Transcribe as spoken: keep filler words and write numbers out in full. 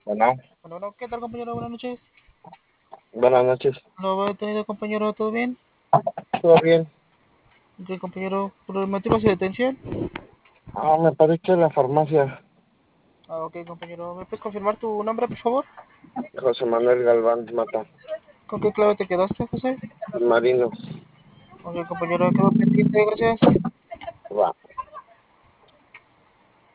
Bueno, Bueno, bueno, ¿qué tal, compañero? Buenas noches. buenas noches. ¿Lo va a tener, compañero? ¿Todo bien? ¿Todo bien? ¿Qué, compañero? ¿Por el motivo de detención? Ah, me parece la farmacia. Ah, ok, compañero. ¿Me puedes confirmar tu nombre, por favor? José Manuel Galván Mata. ¿Con qué clave te quedaste, José? Marino. Ok, compañero, quedo pendiente, gracias. Va.